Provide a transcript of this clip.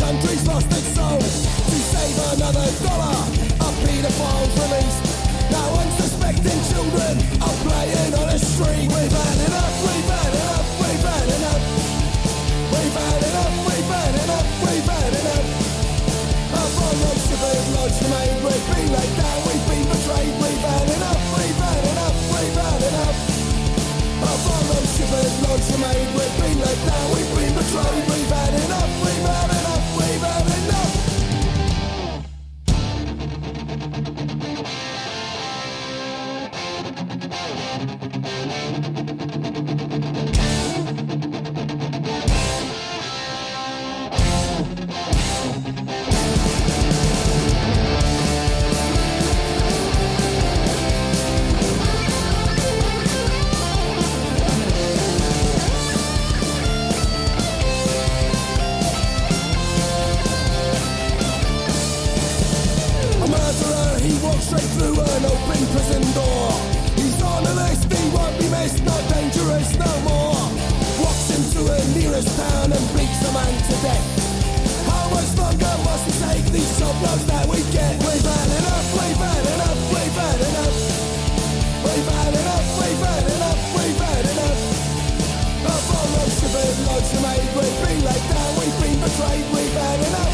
country's lost its soul. To save another dollar, a paedophile's released. Now unsuspecting children are playing on a street. We've had enough, we've had enough, we've had enough. We've had enough, we've had enough, we've had enough. Our front row Shepherd Lodge remained. We've been let down, we've been betrayed. We've had enough, we've had enough, we've had enough. Our front row Shepherd Lodge remained. We've been let down, we've been betrayed. We've had enough, we've had enough, we've had enough. Straight through an open prison door. He's on the list, he won't be missed, not dangerous no more. Walks into a nearest town and beats a man to death. How much longer must it take these shop blows that we get? We've had enough, we've had enough, we've had enough. We've had enough, we've had enough, we've had enough. Our front row Shepherd Lodge remained. We've been let down, we've been betrayed. We've had enough.